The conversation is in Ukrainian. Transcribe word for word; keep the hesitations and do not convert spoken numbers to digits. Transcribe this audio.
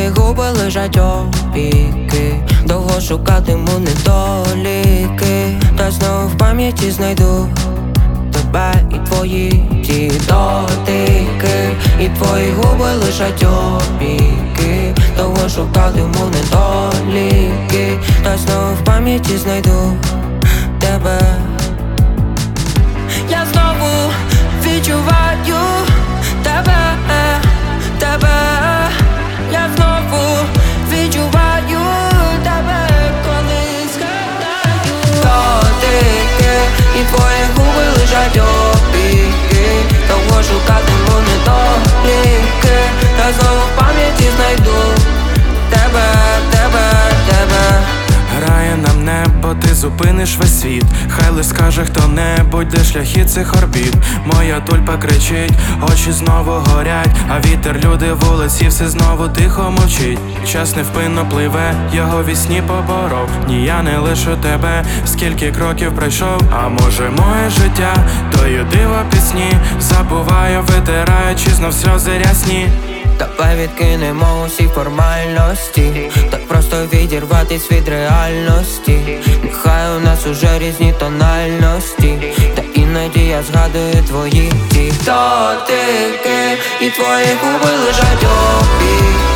твої губи лежать опіки. Довго шукатиму недоліки, та знову в пам'яті знайду тебе і твої ті дотики. І твої губи лежать опіки. Довго шукатиму недоліки, та знову в пам'яті знайду тебе. Я знову відчуваю тебе, тебе. Я знову відчуваю тебе, коли згадаю дотики. І твої губи лежать опіки. Довго шукатиму недоліки, та знову в пам'яті знайду тебе, тебе, тебе. Грає нам небо, ти зупиниш весь світ. Хай лиш скаже хто-небудь, де шляхи цих орбіт. Моя тульпа кричить, очі знову горять, а вітер, люди, вулиці, все знову тихо мовчить. Час невпинно пливе, його вісні поборов. Ні, я не лишу тебе, скільки кроків пройшов. А може моє життя, тою диво пісні. Забуваю, витираючи знов сльози рясні. Давай відкинемо усі формальності, так просто відірватись від реальності. Нехай у нас уже різні тональності, та іноді я згадую твої ті дотики. І твої губи лежать опіки.